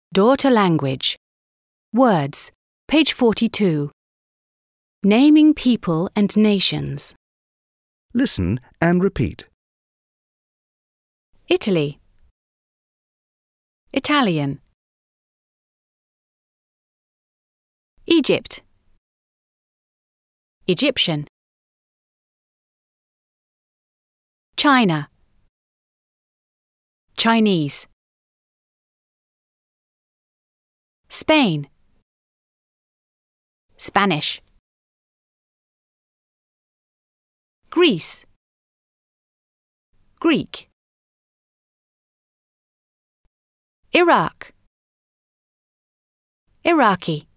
Daughter language. Words. Page 42. Naming people and nations. Listen and repeat. Italy. Italian. Egypt. Egyptian. China. Chinese. Spain. Spanish. Greece. Greek. Iraq. Iraqi.